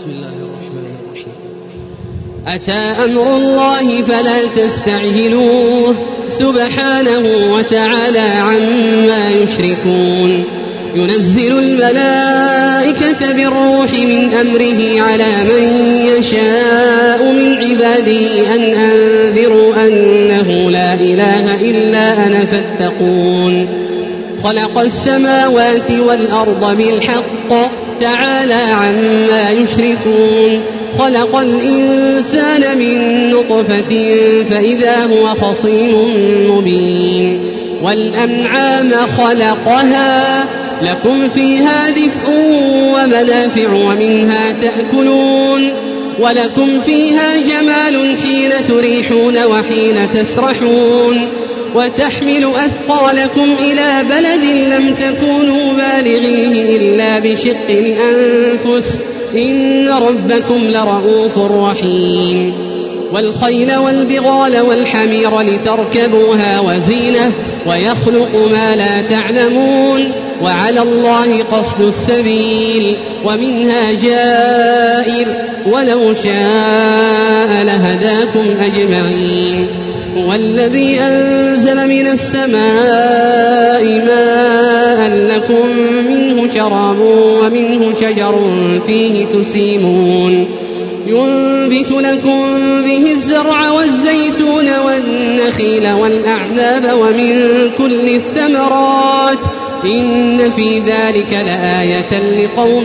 بسم الله الرحمن الرحيم. أتى أمر الله فلا تستعجلوه سبحانه وتعالى عما يشركون. ينزل الملائكة بالروح من أمره على من يشاء من عباده أن أنذروا أنه لا إله إلا أنا فاتقون. خلق السماوات والأرض بالحق تعالى عما يشركون. خلق الإنسان من نطفة فإذا هو خصيم مبين. والأنعام خلقها لكم فيها دفء ومنافع ومنها تأكلون ولكم فيها جمال حين تريحون وحين تسرحون وتحمل أثقالكم إلى بلد لم تكونوا بالغيه إلا بشق الأنفس إن ربكم لرؤوف رحيم. والخيل والبغال والحمير لتركبوها وزينة ويخلق ما لا تعلمون وعلى الله قصد السبيل ومنها جائر ولو شاء لهداكم أجمعين. هو الذي أنزل من السماء ماء لكم منه شراب ومنه شجر فيه تسيمون. ينبت لكم به الزرع والزيتون والنخيل والأعناب ومن كل الثمرات إن في ذلك لآية لقوم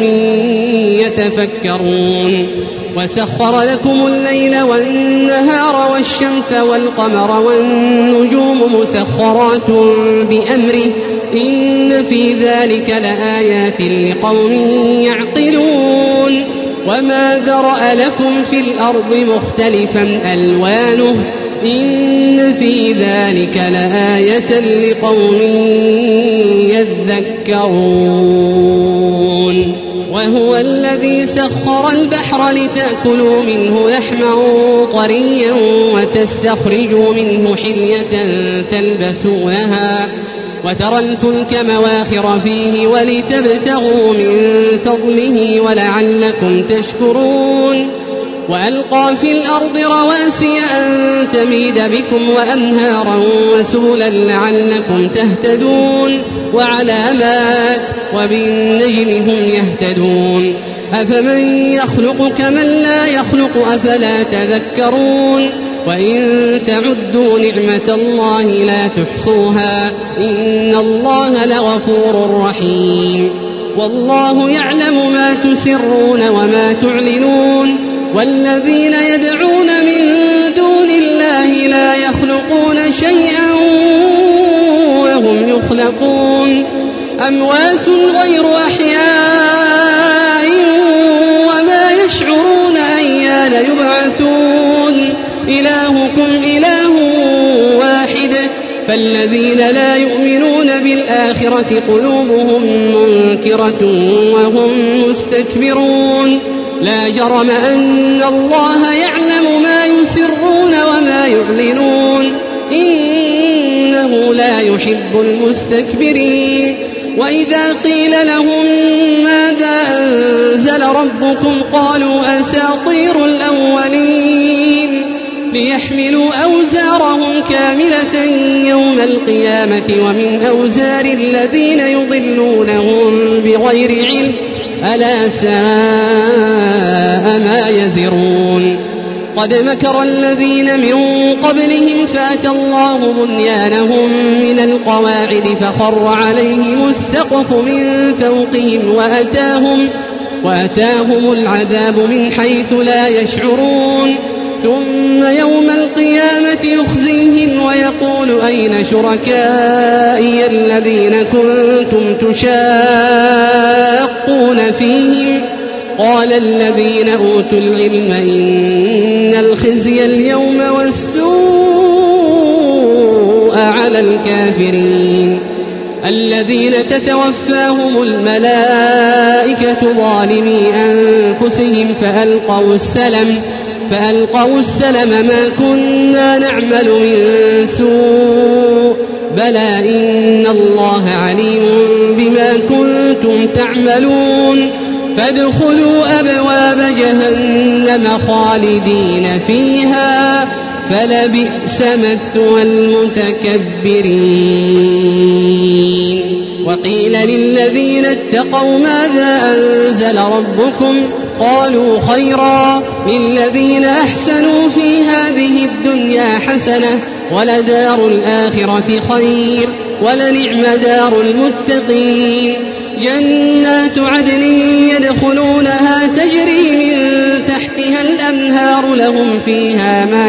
يتفكرون. وسخر لكم الليل والنهار والشمس والقمر والنجوم مسخرات بأمره إن في ذلك لآيات لقوم يعقلون. وما ذرأ لكم في الأرض مختلفا ألوانه إن في ذلك لآية لقوم يذكرون. وهو الذي سخر البحر لتأكلوا منه لحما طريا وتستخرجوا منه حلية تلبسونها وترى الفلك مواخر فيه ولتبتغوا من فضله ولعلكم تشكرون. وألقى في الأرض رواسي أن تميد بكم وأنهارا وسبلا لعلكم تهتدون وعلامات وبالنجم هم يهتدون. أفمن يخلق كمن لا يخلق أفلا تذكرون. وإن تعدوا نعمة الله لا تحصوها إن الله لغفور رحيم. والله يعلم ما تسرون وما تعلنون. والذين يدعون من دون الله لا يخلقون شيئا وهم يخلقون أموات غير أحياء وما يشعرون أيان يبعثون. إلهكم إله واحد فالذين لا يؤمنون بالآخرة قلوبهم منكرة وهم مستكبرون. لا جرم أن الله يعلم ما يسرون وما يعلنون إنه لا يحب المستكبرين. وإذا قيل لهم ماذا أنزل ربكم قالوا أساطير الأولين ليحملوا أوزارهم كاملة يوم القيامة ومن أوزار الذين يضلونهم بغير علم ألا ساء ما يزرون. قد مكر الذين من قبلهم فأتى الله بنيانهم من القواعد فخر عليهم السقف من فوقهم وأتاهم العذاب من حيث لا يشعرون. ثم يوم القيامة يخزيهم ويقول أين شركائي الذين كنتم تشاقون فيهم قال الذين أوتوا العلم إن الخزي اليوم والسوء على الكافرين الذين تتوفاهم الملائكة ظالمي أنفسهم فألقوا السلم ما كنا نعمل من سوء بلى إن الله عليم بما كنتم تعملون. فادخلوا أبواب جهنم خالدين فيها فلبئس مثوى المتكبرين. وقيل للذين اتقوا ماذا أنزل ربكم قالوا خيرا للذين أحسنوا في هذه الدنيا حسنة ولدار الآخرة خير ولنعم دار المتقين. جنات عدن يدخلونها تجري من تحتها الأنهار لهم فيها ما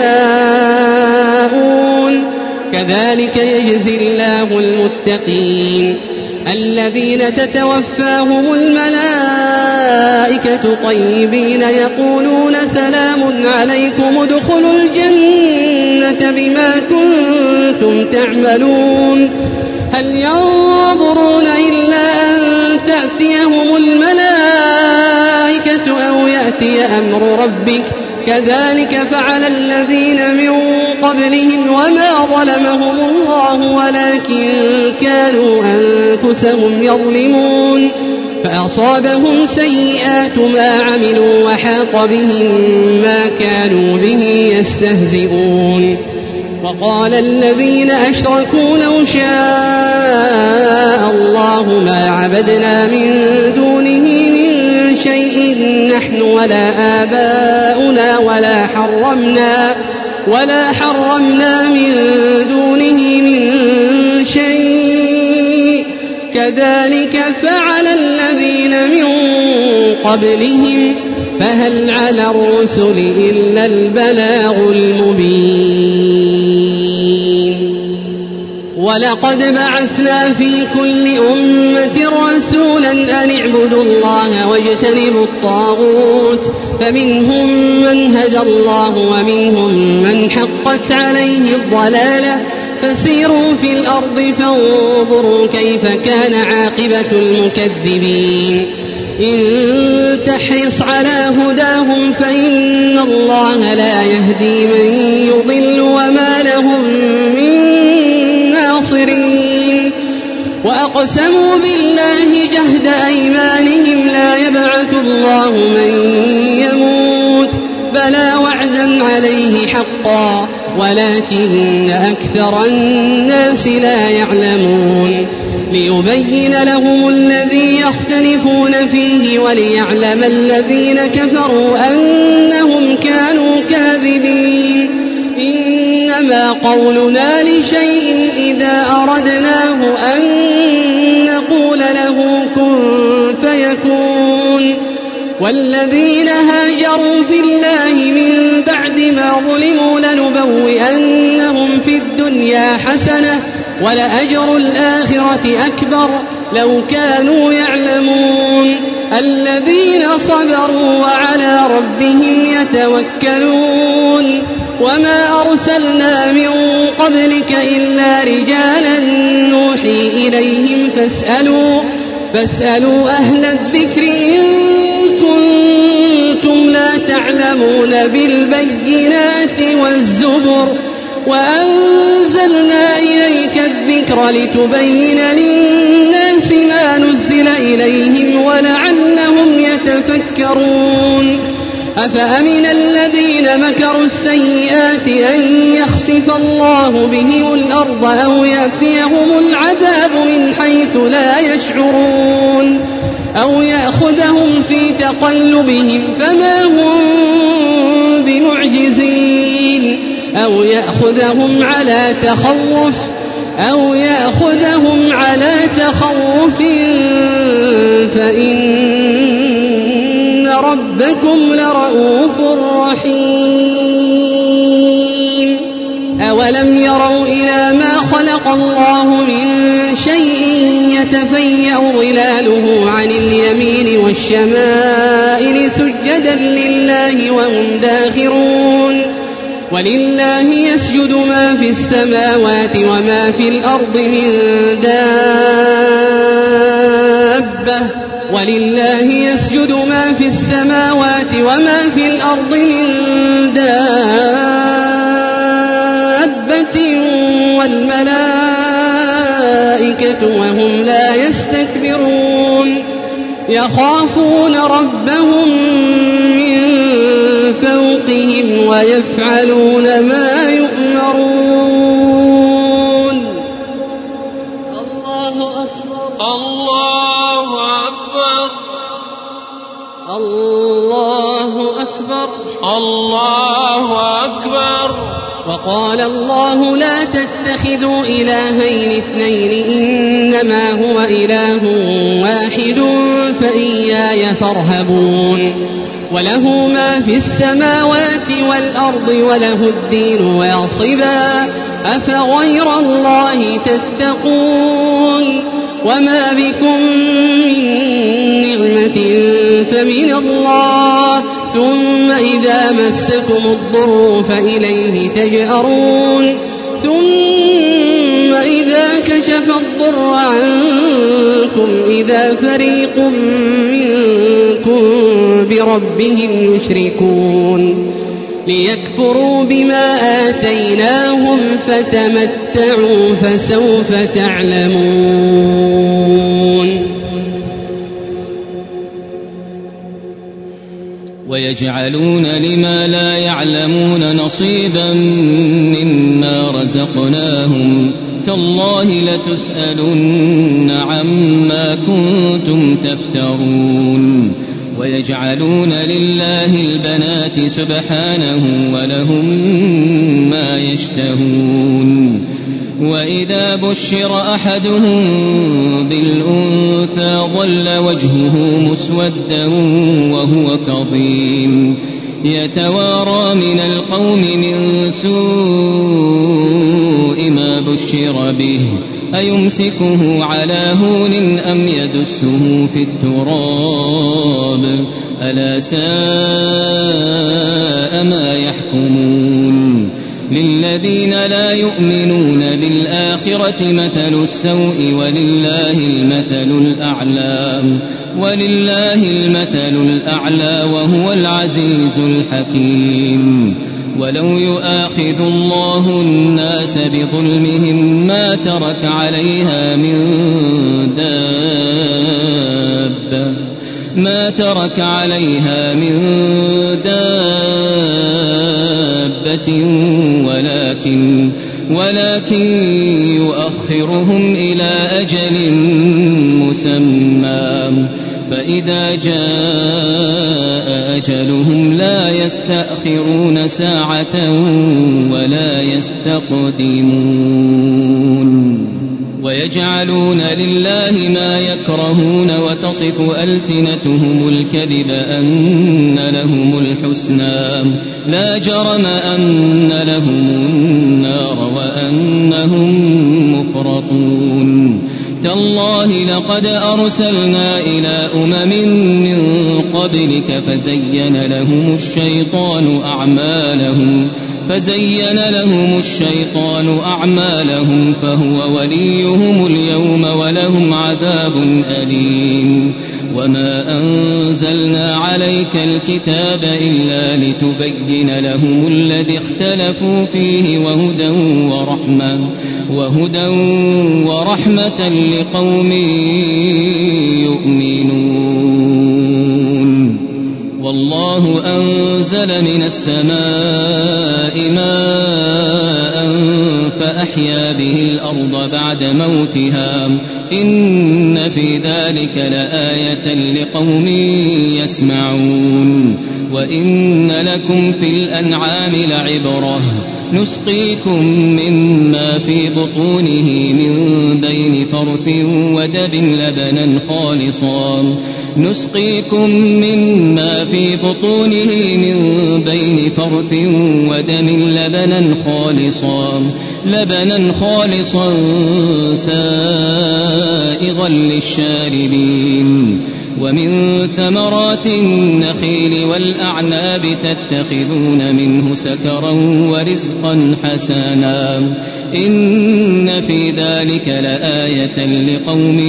يشاءون كذلك يجزي الله المتقين. الذين تتوفاهم الملائكة طيبين يقولون سلام عليكم ادخلوا الجنة بما كنتم تعملون. هل ينظرون إلا أن تأتيهم الملائكة أو يأتي أمر ربك كذلك فعل الذين من قبلهم وما ظلمهم الله ولكن كانوا أنفسهم يظلمون. فأصابهم سيئات ما عملوا وحاق بهم ما كانوا به يستهزئون. وقال الذين أشركوا لو شاء الله ما عبدنا من دونه من شيء نحن ولا آباؤنا ولا حرمنا من دونه من شيء كذلك فعل الذين من قبلهم فهل على الرسل إلا البلاغ المبين. ولقد بعثنا في كل أمة رسولا أن اعبدوا الله واجتنبوا الطاغوت فمنهم من هدى الله ومنهم من حقت عليه الضلالة فسيروا في الأرض فانظروا كيف كان عاقبة المكذبين. إن تحرص على هداهم فإن الله لا يهدي من يضل وما لهم من ناصرين. وأقسموا بالله جهد أيمانهم لا يبعث الله من يموت بلى وعدا عليه حقا ولكن أكثر الناس لا يعلمون. ليبين لهم الذي يختلفون فيه وليعلم الذين كفروا أنهم كانوا كاذبين. إنما قولنا لشيء إذا أردناه أن نقول له كن فيكون. والذين هاجروا في الله من بعد ما ظلموا لنبوئنهم في الدنيا حسنة ولأجر الآخرة أكبر لو كانوا يعلمون. الذين صبروا وعلى ربهم يتوكلون. وما أرسلنا من قبلك إلا رجالا نوحي إليهم فاسألوا أهل الذكر إن كنتم لا تعلمون بالبينات والزبر وأنزلنا إليك الذكر لتبين للناس ما نزل إليهم ولعلهم يتفكرون. أفأمن الذين مكروا السيئات أن يخسف الله بهم الأرض أو يأتيهم العذاب من حيث لا يشعرون أو يأخذهم في تقلبهم فما هم بمعجزين أو يأخذهم على تخوف فإن ربكم لرؤوف رحيم. أولم يروا إلى ما خلق الله من شيء يتفيأ ظلاله عن اليمين والشمائل سجدا لله وهم داخرون. ولله يسجد ما في السماوات وما في الأرض من دابة والملائكة وهم لا يستكبرون يخافون ربهم خلقهم ويفعلون ما يؤمرون. الله أكبر الله أكبر الله أكبر الله أكبر. وقال الله لا تتخذوا إلهين اثنين إنما هو إله واحد فإياي فارهبون. وله ما في السماوات والأرض وله الدين واصبا أفغير الله تتقون. وما بكم من نعمة فمن الله ثم إذا مسكم الضر فإليه تجأرون. ثم إذا كشف الضر عنكم إذا فريق منكم بربهم يشركون. ليكفروا بما آتيناهم فتمتعوا فسوف تعلمون. ويجعلون لما لا يعلمون نصيبا مما رزقناهم تالله لتسألن عما كنتم تفترون. ويجعلون لله البنات سبحانه ولهم ما يشتهون. وإذا بشر أحدهم بالأنثى ظل وجهه مسودا وهو كظيم يتوارى من القوم من سوء ما بشر به أيمسكه على هون أم يدسه في التراب ألا ساء ما يحكمون. للذين لا يؤمنون بالآخرة مثل السوء ولله المثل الأعلى وهو العزيز الحكيم. ولو يؤاخذ الله الناس بظلمهم ما ترك عليها من دابة ولكن يؤخرهم إلى أجل مسمى فإذا جاء أجلهم لا يستأخرون ساعة ولا يستقدمون. ويجعلون لله ما يكرهون وتصف ألسنتهم الكذب أن لهم الحسنى لا جرم أن لهم النار وأنهم مفرطون. تالله لقد أرسلنا إلى أمم من قبلك فزين لهم الشيطان أعمالهم فهو وليهم اليوم ولهم عذاب أليم. وما أنزلنا عليك الكتاب إلا لتبين لهم الذي اختلفوا فيه وهدى ورحمة لقوم يؤمنون. والله أنزل من السماء ماء فأحيا به الأرض بعد موتها إن في ذلك لآية لقوم يسمعون. وإن لكم في الأنعام لعبرة نسقيكم مما في بطونه من بين فرث ودم لبنا خالصا سائغا للشاربين. ومن ثمرات النخيل والأعناب تتخذون منه سكرا ورزقا حسنا إن في ذلك لآية لقوم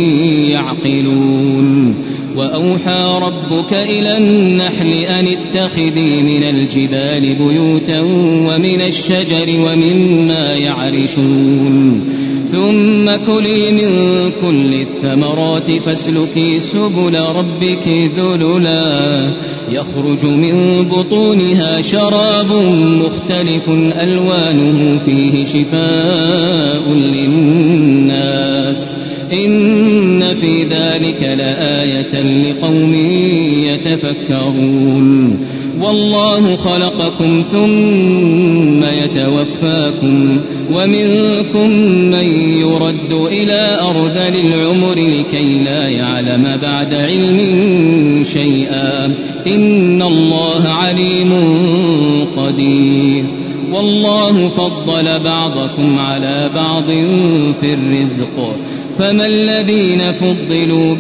يعقلون. وأوحى ربك إلى النحل أن اتخذي من الجبال بيوتا ومن الشجر ومما يعرشون ثم كلي من كل الثمرات فاسلكي سبل ربك ذللا يخرج من بطونها شراب مختلف ألوانه فيه شفاء للناس إن في ذلك لآية لقوم يتفكرون والله خلقكم ثم يتوفاكم ومنكم من يرد إلى أرذل العمر لكي لا يعلم بعد علم شيئا إن الله عليم قدير والله فضل بعضكم على بعض في الرزق فما الذين فضلوا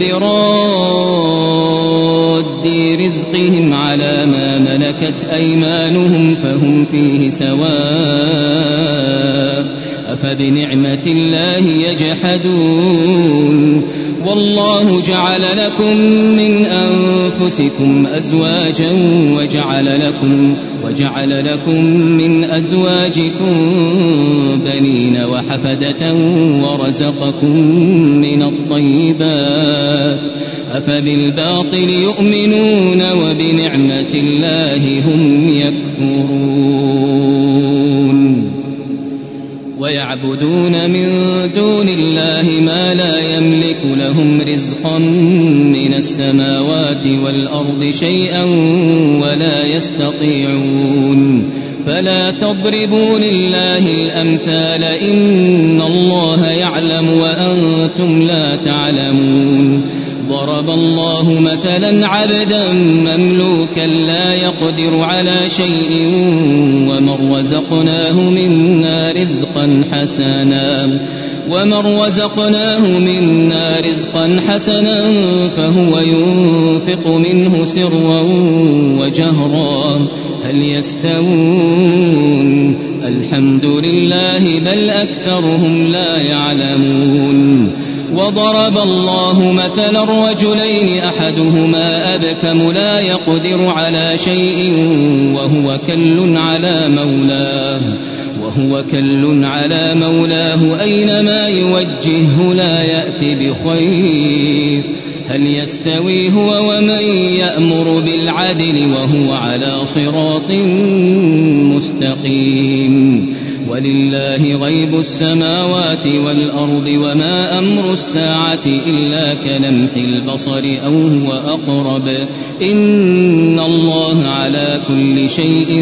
براد رزقهم على ما ملكت أيمانهم فهم فيه سواء أفبنعمة الله يجحدون والله جعل لكم من أنفسكم أزواجا وجعل لكم من أزواجكم بنين وحفدة ورزقكم من الطيبات أفبالباطل يؤمنون وبنعمة الله هم يكفرون ويعبدون من دون الله ما لا يملك لهم رزقا من السماوات والأرض شيئا ولا يستطيعون فلا تضربوا لله الأمثال إن الله يعلم وأنتم لا تعلمون ضرب الله مثلا عبدا مملوكا لا يقدر على شيء ومن رزقناه منا رزقا حسنا فهو ينفق منه سرا وجهرا هل يستوون الحمد لله بل أكثرهم لا يعلمون وضرب الله مثلا رجلين أحدهما أبكم لا يقدر على شيء وهو كل على مولاه أينما يوجهه لا يأتي بخير هل يستوي هو ومن يأمر بالعدل وهو على صراط مستقيم ولله غيب السماوات والأرض وما أمر الساعة إلا كلمح البصر أو هو أقرب إن الله على كل شيء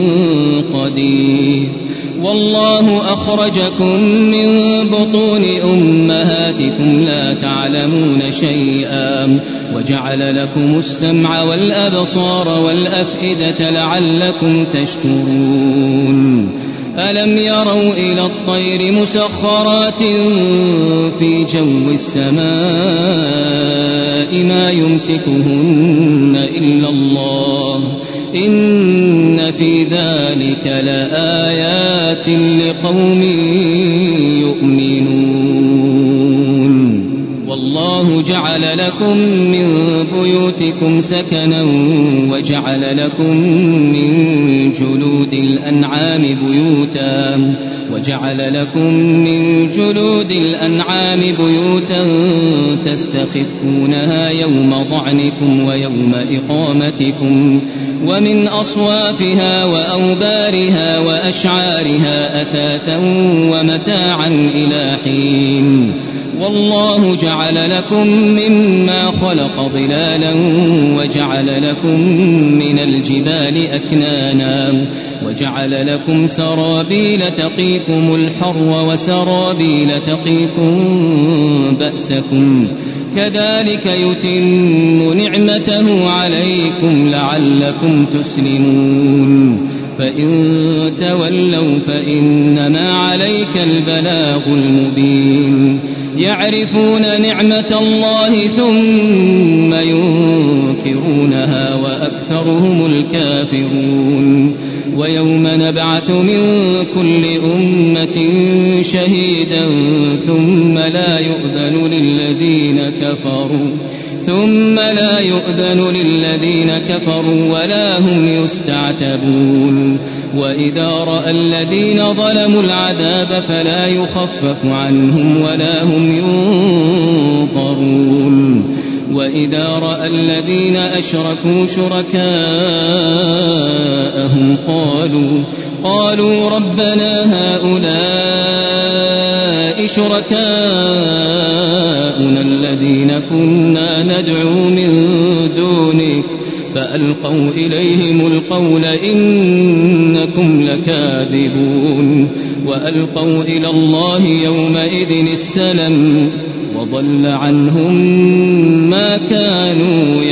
قدير والله أخرجكم من بطون أمهاتكم لا تعلمون شيئا وجعل لكم السمع والأبصار والأفئدة لعلكم تشكرون ألم يروا إلى الطير مسخرات في جو السماء ما يمسكهن إلا الله إن في ذلك لآيات لقوم يؤمنون والله جعل لكم من بيوتكم سكنا وجعل لكم من جلود الأنعام بيوتا تستخفونها يوم ضعنكم ويوم إقامتكم ومن أصوافها وأوبارها وأشعارها أثاثا ومتاعا إلى حين والله جعل لكم مما خلق ظلالا وجعل لكم من الجبال أكنانا وجعل لكم سرابيل تقيكم الحر وسرابيل تقيكم بأسكم كذلك يتم نعمته عليكم لعلكم تسلمون فإن تولوا فإنما عليك البلاغ المبين يعرفون نعمة الله ثم ينكرونها وأكثرهم الكافرون ويوم نبعث من كل أمة شهيدا ثم لا يؤذن للذين كفروا ولا هم يستعتبون وإذا رأى الذين ظلموا العذاب فلا يخفف عنهم ولا هم ينظرون وإذا رأى الذين أشركوا شركاءهم قالوا ربنا هؤلاء شركاؤنا الذين كنا ندعو من دونك فألقوا إليهم القول إنكم لكاذبون وألقوا إلى الله يومئذ السلم وضل عنهم ما كانوا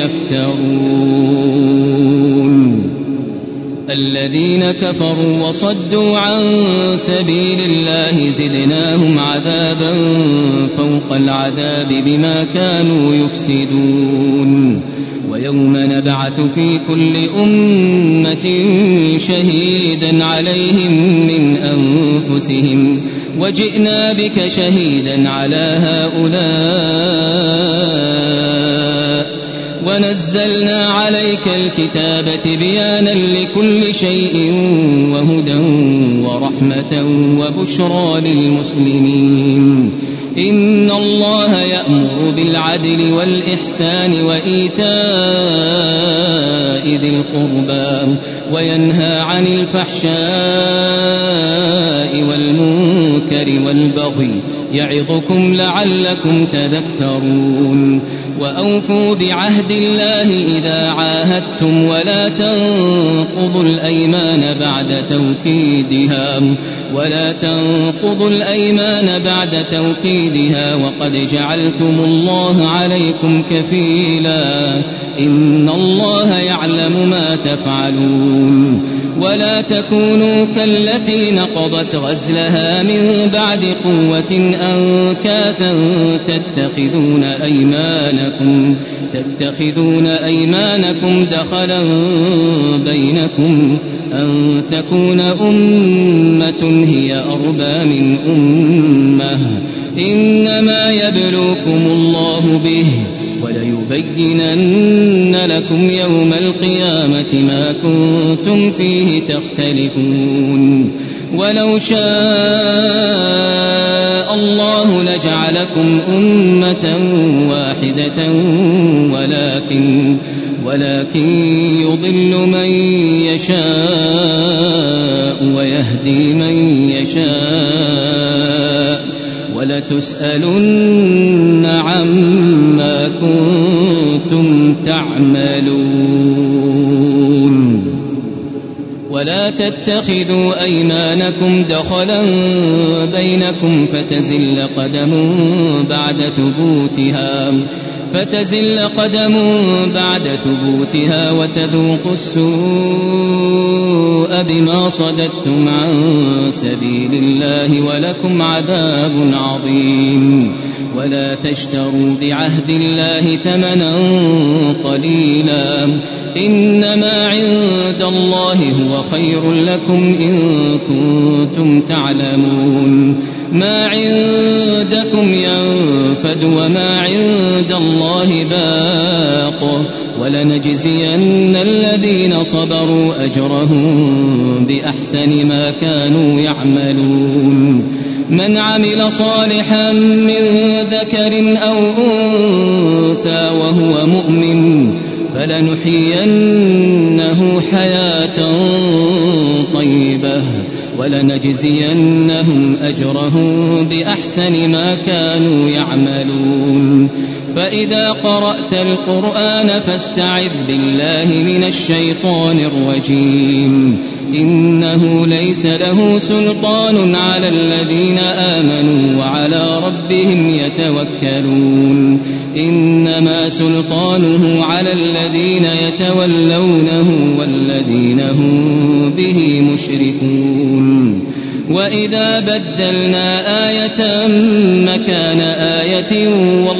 يفترون الذين كفروا وصدوا عن سبيل الله زدناهم عذابا فوق العذاب بما كانوا يفسدون ويوم نبعث في كل أمة شهيدا عليهم من أنفسهم وجئنا بك شهيدا على هؤلاء ونزلنا عليك الكتاب تبيانا لكل شيء وهدى ورحمة وبشرى للمسلمين إن الله يأمر بالعدل والإحسان وإيتاء ذي القربى وينهى عن الفحشاء والمنكر والبغي يعظكم لعلكم تذكرون وأوفوا بعهد الله إذا عاهدتم ولا تنقضوا الأيمان بعد توكيدها وقد جعلتم الله عليكم كفيلا إن الله يعلم ما تفعلون ولا تكونوا كالتي نقضت غزلها من بعد قوة أنكاثا تتخذون أيمانكم دخلا بينكم أن تكون أمة هي أربى من أمة إنما يبلوكم الله به وليبينن لكم يوم القيامة ما كنتم فيه تختلفون ولو شاء الله لجعلكم أمة واحدة ولكن يضل من يشاء ويهدي من يشاء ولتسألن عما كنتم تعملون ولا تتخذوا أيمانكم دخلا بينكم فتزل قدم بعد ثبوتها وتذوقوا السوء بما صددتم عن سبيل الله ولكم عذاب عظيم ولا تشتروا بعهد الله ثمنا قليلا إنما عند الله هو خير لكم إن كنتم تعلمون ما عندكم ينفد وما عند الله باق ولنجزين الذين صبروا أجرهم بأحسن ما كانوا يعملون من عمل صالحا من ذكر أو أنثى وهو مؤمن فلنحيينه حياة طيبة ولنجزينهم أجرهم بأحسن ما كانوا يعملون فإذا قرأت القرآن فاستعذ بالله من الشيطان الرجيم إنه ليس له سلطان على الذين آمنوا وعلى ربهم يتوكلون إنما سلطانه على الذين يتولونه والذين هم به مشركون وإذا بدلنا آية مكان آية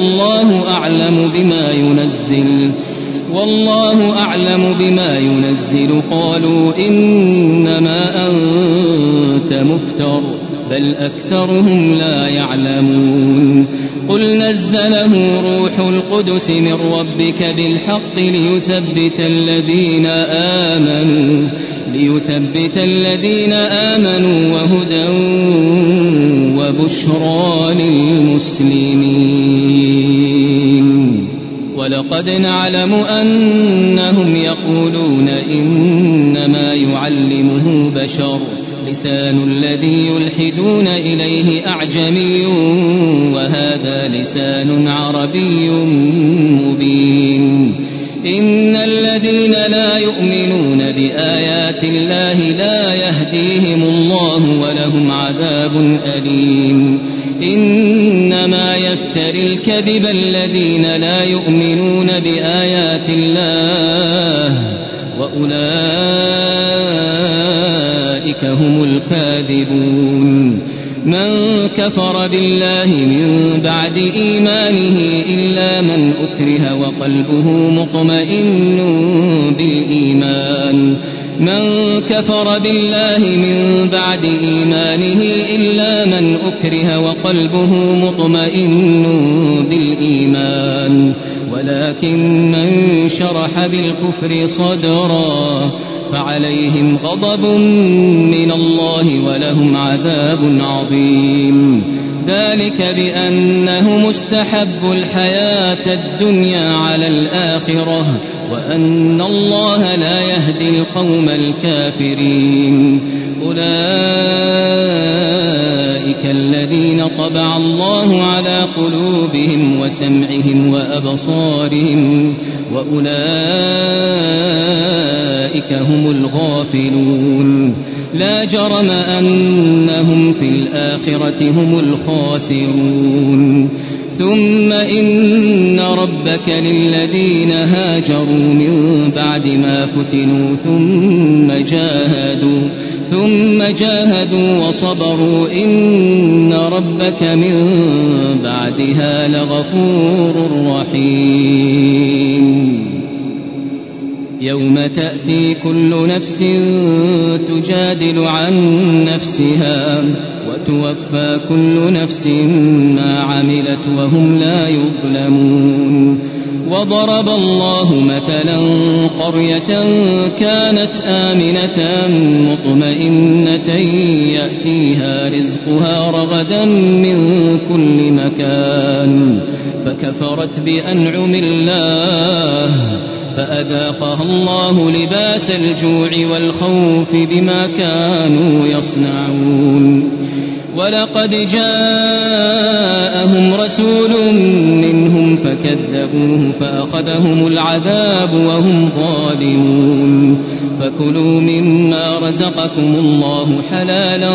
والله أعلم بما ينزل قالوا إنما أنت مفتر بل أكثرهم لا يعلمون قل نزله روح القدس من ربك بالحق ليثبت الذين آمنوا وهدى وبشرى للمسلمين. ولقد نعلم أنهم يقولون إنما يعلمه بشر لسان الذي يلحدون إليه أعجمي وهذا لسان عربي مبين. إن الذين لا يؤمنون بآيات الله لا يهديهم الله ولهم عذاب أليم. إنما يفتري الكذب الذين لا يؤمنون بآيات الله وأولئك هم الكاذبون. من كفر بالله من بعد إيمانه إلا من أكره وقلبه مطمئن بالإيمان. من كفر بالله من بعد إيمانه إلا من أكره وقلبه مطمئن بالإيمان ولكن من شرح بالكفر صدرا فعليهم غضب من الله ولهم عذاب عظيم. ذلك بأنهم استحبوا الحياة الدنيا على الآخرة وأن الله لا يهدي القوم الكافرين. أولئك الذين طبع الله على قلوبهم وسمعهم وأبصارهم وأولئك هم الغافلون. لا جرم أنهم في الآخرة هم الخاسرون. ثم إن ربك للذين هاجروا من بعد ما فتنوا ثم جاهدوا وصبروا إن ربك من بعدها لغفور رحيم. يوم تأتي كل نفس تجادل عن نفسها وتوفى كل نفس ما عملت وهم لا يظلمون. وضرب الله مثلا قرية كانت آمنة مطمئنة يأتيها رزقها رغدا من كل مكان فكفرت بأنعم الله فأذاقها الله لباس الجوع والخوف بما كانوا يصنعون. ولقد جاءهم رسول منهم فكذبوه فأخذهم العذاب وهم ظالمون. فكلوا مما رزقكم الله حلالا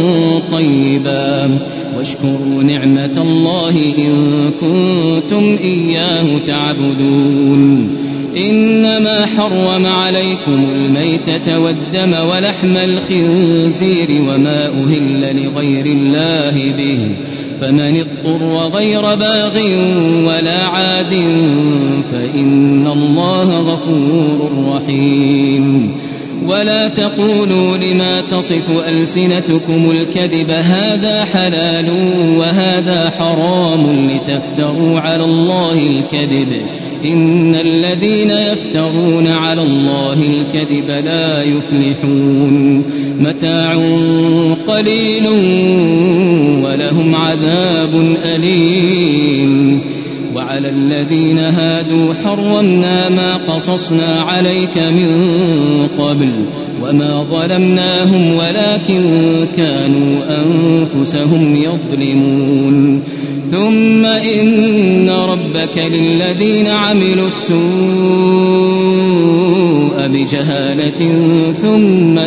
طيبا واشكروا نعمة الله إن كنتم إياه تعبدون. إنما حرم عليكم الميتة والدم ولحم الخنزير وما أهل لغير الله به فمن اضطر غير باغ ولا عاد فإن الله غفور رحيم. ولا تقولوا لما تصف ألسنتكم الكذب هذا حلال وهذا حرام لتفتروا على الله الكذب إن الذين يفترون على الله الكذب لا يفلحون. متاع قليل ولهم عذاب أليم. وعلى الذين هادوا حرمنا ما قصصنا عليك من قبل وما ظلمناهم ولكن كانوا أنفسهم يظلمون. ثم إن ربك للذين عملوا السوء بجهالة ثم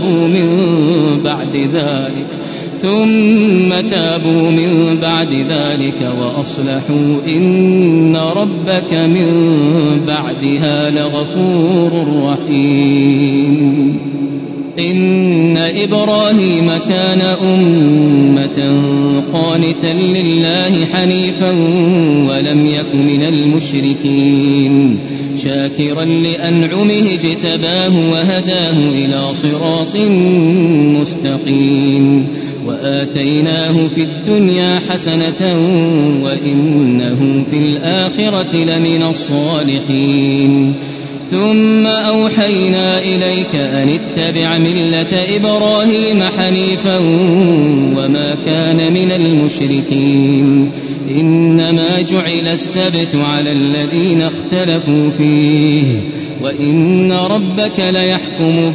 تابوا من بعد ذلك وأصلحوا إن ربك من بعدها لغفور رحيم. إن إبراهيم كان أمة قانتا لله حنيفا ولم يك من المشركين شاكرا لأنعمه اجتباه وهداه إلى صراط مستقيم. وآتيناه في الدنيا حسنة وإنه في الآخرة لمن الصالحين. ثم أوحينا إليك أن اتبع ملة إبراهيم حنيفا وما كان من المشركين إنما جعل السبت على الذين اختلفوا فيه وإن ربك ليحكم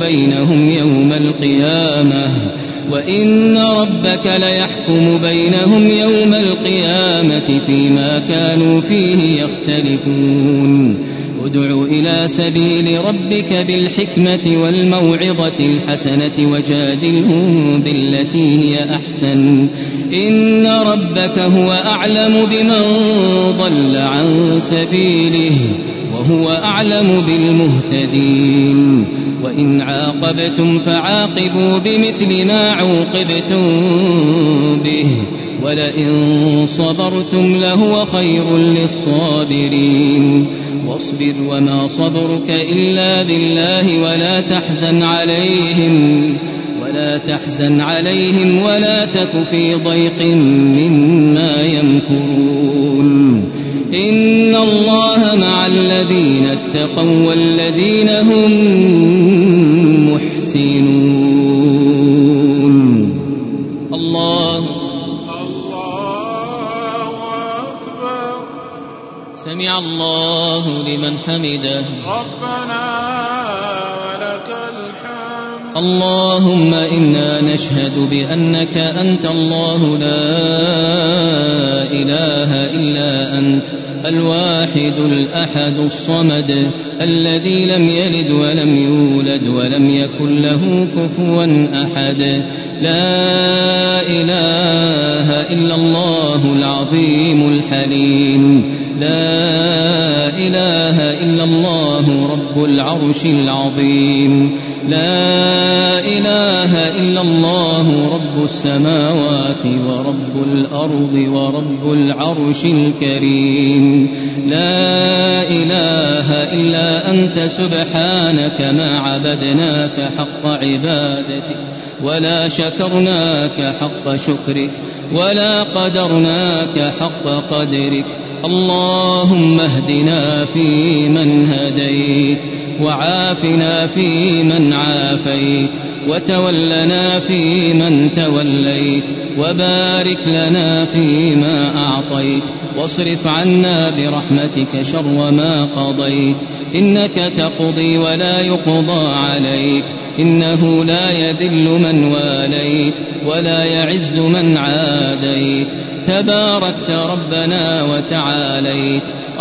بينهم يوم القيامة فيما كانوا فيه يختلفون ادع إلى سبيل ربك بالحكمة والموعظة الحسنة وجادلهم بالتي هي أحسن إن ربك هو أعلم بمن ضل عن سبيله وهو أعلم بالمهتدين وإن عاقبتم فعاقبوا بمثل ما عوقبتم به ولئن صبرتم لهو خير للصابرين واصبر وما صبرك إلا بالله ولا تحزن عليهم ولا تك في ضيق مما يمكرون إن الله مع الذين اتقوا والذين هم محسنون الله أكبر سمع الله لمن حمده ربنا ولك الحمد اللهم إنا نشهد بأنك أنت الله لا إله إلا أنت الواحد الأحد الصمد الذي لم يلد ولم يولد ولم يكن له كفوا أحد لا إله إلا الله العظيم الحليم لا إله إلا الله رب العرش العظيم لا إله إلا الله رب السماوات ورب الأرض ورب العرش الكريم لا إله إلا أنت سبحانك ما عبدناك حق عبادتك ولا شكرناك حق شكرك ولا قدرناك حق قدرك اللهم اهدنا فيمن هديت وعافنا فيمن عافيت وتولنا فيمن توليت وبارك لنا فيما أعطيت واصرف عنا برحمتك شر ما قضيت إنك تقضي ولا يقضى عليك إنه لا يذل من واليت ولا يعز من عاديت تباركت ربنا وتعاليت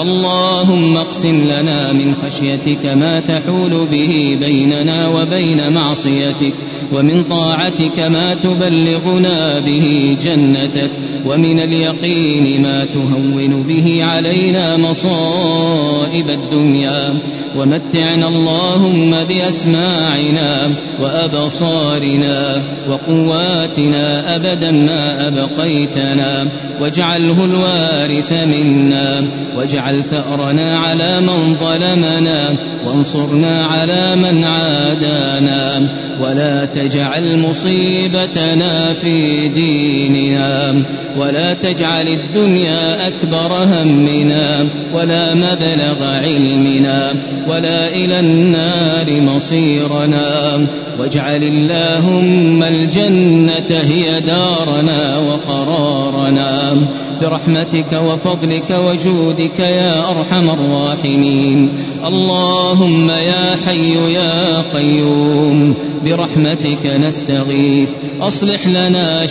اللهم اقسم لنا من خشيتك ما تحول به بيننا وبين معصيتك ومن طاعتك ما تبلغنا به جنتك ومن اليقين ما تهون به علينا مصائب الدنيا ومتعنا اللهم بأسماعنا وأبصارنا وقواتنا أبدا ما أبقيتنا واجعله الوارث منا واجعل ثأرنا على من ظلمنا وانصرنا على من عادانا ولا تجعل مصيبتنا في ديننا ولا تجعل الدنيا أكبر همنا ولا مبلغ علمنا ولا إلى النار مصيرنا واجعل اللهم الجنة هي دارنا وقرارنا برحمتك وفضلك وجودك يا أرحم الراحمين اللهم يا حي يا قيوم برحمتك نستغيث أصلح لنا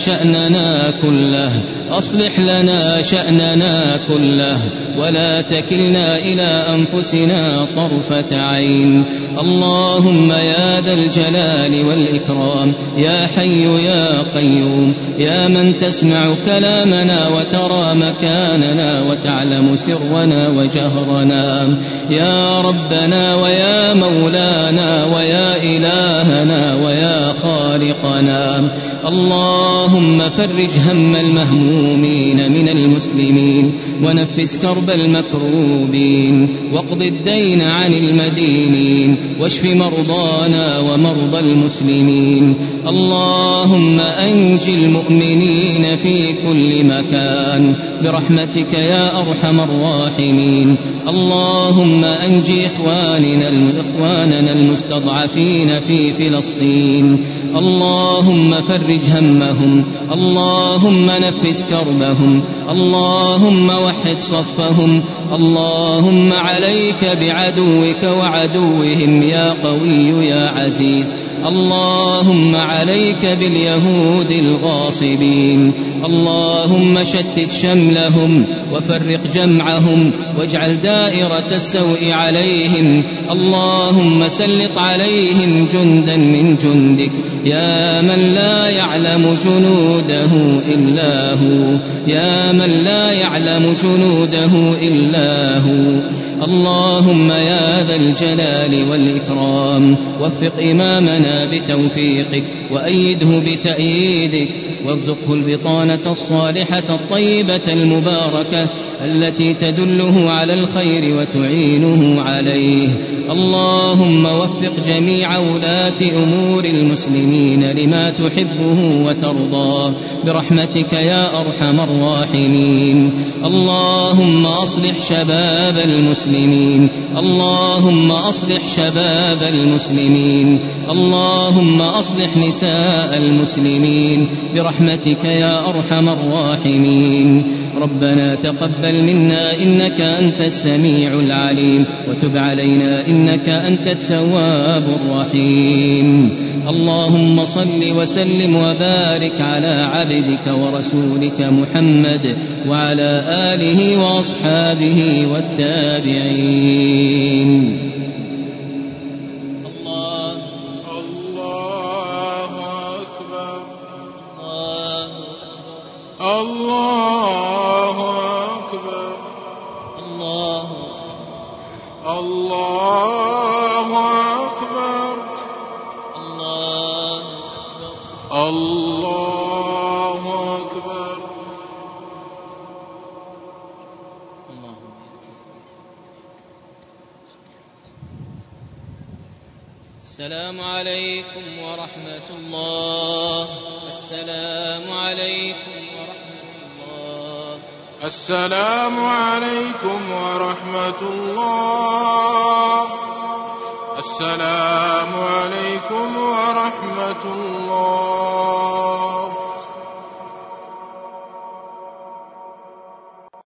شأننا كله ولا تكلنا إلى أنفسنا طرفة عين اللهم يا ذا الجلال والإكرام يا حي يا قيوم يا من تسمع كلامنا وترى مكاننا وتعلم سرنا وجهرنا يا ربنا ويا مولانا ويا إلهنا ويا خالقنا اللهم اللهم فرج هم المهمومين من المسلمين ونفس كرب المكروبين واقض الدين عن المدينين واشف مرضانا ومرضى المسلمين. اللهم أنج المؤمنين في كل مكان برحمتك يا أرحم الراحمين. اللهم أنج إخواننا المستضعفين في فلسطين. اللهم فرج همهم، اللهم نفس كربهم، اللهم وحد صفهم. اللهم عليك بعدوك وعدوهم يا قوي يا عزيز. اللهم عليك باليهود الغاصبين. اللهم شتت شملهم وفرق جمعهم واجعل دائرة السوء عليهم. اللهم سلط عليهم جندا من جندك يا من لا يعلم جنوده إلا هو، يا من لا يعلم جنوده إلا هو. اللهم يا ذا الجلال والإكرام وفق إمامنا بتوفيقك وأيده بتأييدك وارزقه البطانة الصالحة الطيبة المباركة التي تدله على الخير وتعينه عليه. اللهم وفق جميع ولاة أمور المسلمين لما تحبه وترضى برحمتك يا أرحم الراحمين. اللهم أصلح شباب المسلمين، اللهم أصلح شباب المسلمين، اللهم أصلح نساء المسلمين برحمتك يا أرحم الراحمين. ربنا تقبل منا إنك أنت السميع العليم وتب علينا إنك أنت التواب الرحيم. اللهم صل وسلم وبارك على عبدك ورسولك محمد وعلى آله وأصحابه والتابعين. الله أكبر الله أكبر الله الله أكبر الله أكبر. السلام عليكم ورحمة الله. السلام عليكم ورحمة الله. السلام عليكم ورحمة الله. السلام عليكم ورحمة الله.